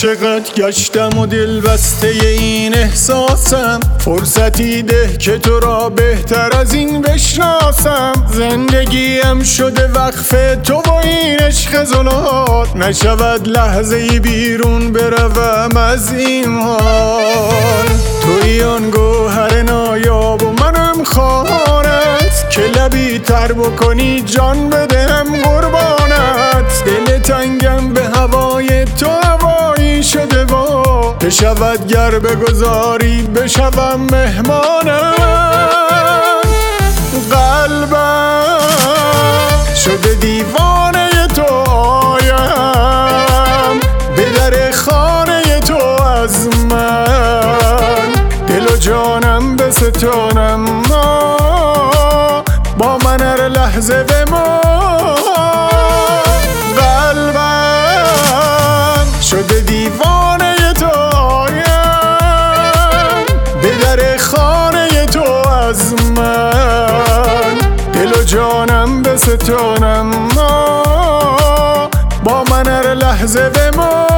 عاشقت گشتم و دل بسته این احساسم، فرصتی ده که تو را بهتر از این بشناسم. زندگیم شده وقف تو و این عشق زلات، نشود لحظه ای بیرون بروم از این حال. توی آن گوهر نایاب و منم خانت، که لبی تر بکنی جان بدهم قربانت. دل تنگم به هوای تو هوایی شده و بشود گر بگذاری بشوم مهمانت. قلبم شده دیوانه تو آیم، به در خانه تو از من دل و جانم بستانم. با من هر لحظه بمان. قلبم شده دیوانه تو آیم، به در خانه تو از من دل و جانم بستانم. با من هر لحظه بمان.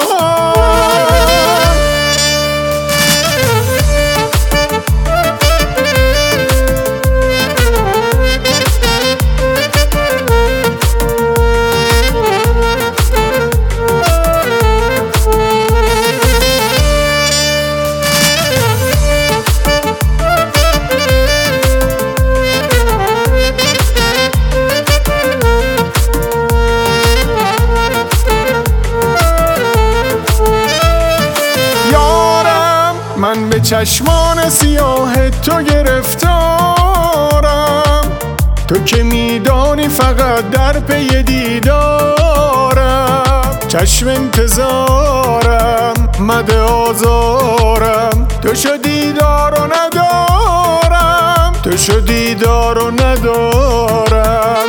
من به چشمان سیاه تو گرفتارم، تو که میدانی فقط در پی دیدارم. چشم انتظارم مده آزارم، تو شو دیدار و ندارم، تو شو دیدار و ندارم.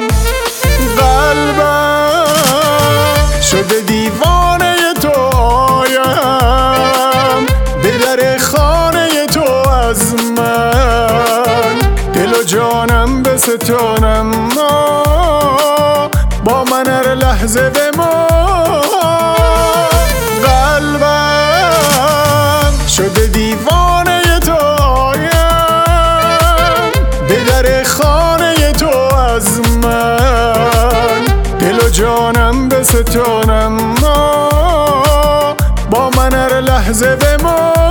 قلبم شده دیوانه تو آیم، به در خانه تو از من دل و جانم بستانم. با من هر لحظه بمان. قلبم شده دیوانه تو آیم، به در خانه تو از من دل و جانم بستانم. با من هر لحظه بمان.